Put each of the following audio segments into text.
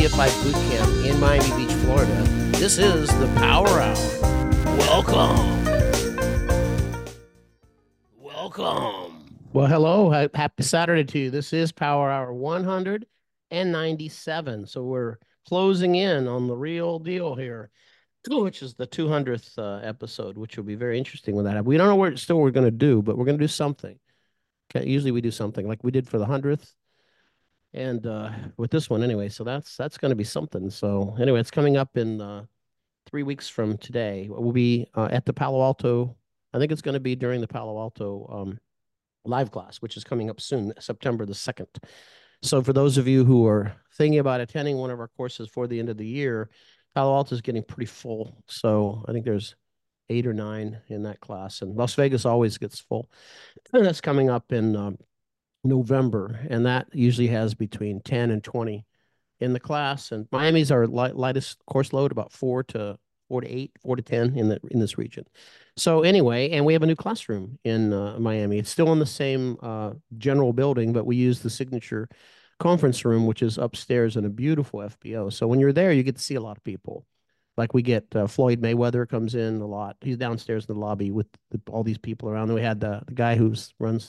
CFI Boot Camp in Miami Beach, Florida. This is the Power Hour. Welcome. Welcome. Well, hello. Happy Saturday to you. This is Power Hour 197. So we're closing in on the real deal here, which is the 200th episode, which will be very interesting with that. We don't know what we're going to do, but we're going to do something. Okay. Usually we do something like we did for the 100th. And with this one anyway, so that's going to be something. So anyway, it's coming up in 3 weeks from today. We'll be at the Palo Alto. I think it's going to be during the Palo Alto live class, which is coming up soon, September the 2nd. So for those of you who are thinking about attending one of our courses for the end of the year, Palo Alto is getting pretty full. So I think there's 8 or 9 in that class, and Las Vegas always gets full. And that's coming up in November, and that usually has between 10 and 20 in the class. And Miami's our lightest course load, about 4 to 8, 4 to 10 in this region. So anyway, and we have a new classroom in Miami. It's still in the same general building, but we use the signature conference room, which is upstairs in a beautiful FBO. So when you're there, you get to see a lot of people. Like we get Floyd Mayweather comes in a lot. He's downstairs in the lobby with all these people around. And we had the guy who runs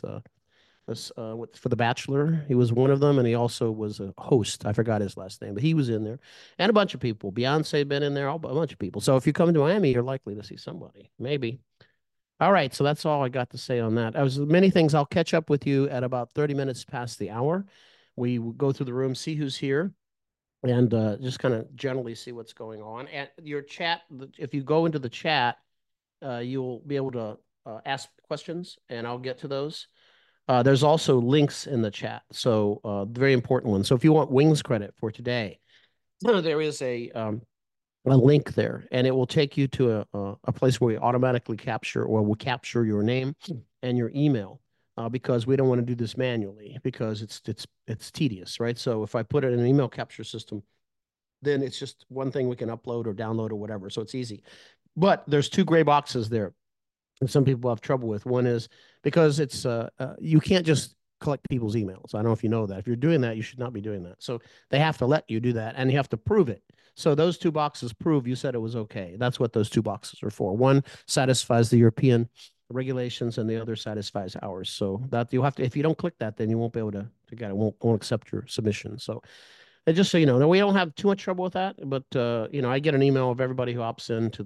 for The Bachelor. He was one of them, and he also was a host. I forgot his last name, but he was in there, and a bunch of people. Beyonce been in there, a bunch of people. So if you come to Miami, you're likely to see somebody, maybe. All right, so that's all I got to say on that. I was many things. I'll catch up with you at about 30 minutes past the hour. We will go through the room, see who's here, and just kind of generally see what's going on. And your chat, if you go into the chat, you'll be able to ask questions, and I'll get to those. There's also links in the chat, so very important ones. So if you want wings credit for today, there is a link there, and it will take you to a place where we automatically capture, or will capture your name and your email, because we don't want to do this manually because it's tedious, right? So if I put it in an email capture system, then it's just one thing we can upload or download or whatever, so it's easy. But there's 2 gray boxes there. And some people have trouble with. One is because it's you can't just collect people's emails. I don't know if you know that. If you're doing that, you should not be doing that. So they have to let you do that, and you have to prove it. So those 2 boxes prove you said it was okay. That's what those 2 boxes are for. One satisfies the European regulations, and the other satisfies ours. So that you have to. If you don't click that, then you won't be able to get it. Won't accept your submission. So. And just so you know, we don't have too much trouble with that, but I get an email of everybody who opts into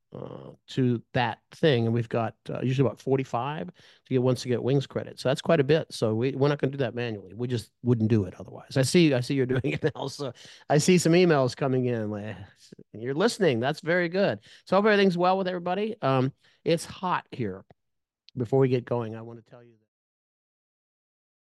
to that thing, and we've got usually about 45 to get wings credit. So that's quite a bit. So we're not going to do that manually. We just wouldn't do it otherwise. I see you're doing it now. So I see some emails coming in. Like, you're listening. That's very good. So hope everything's well with everybody. It's hot here. Before we get going, I want to tell you that.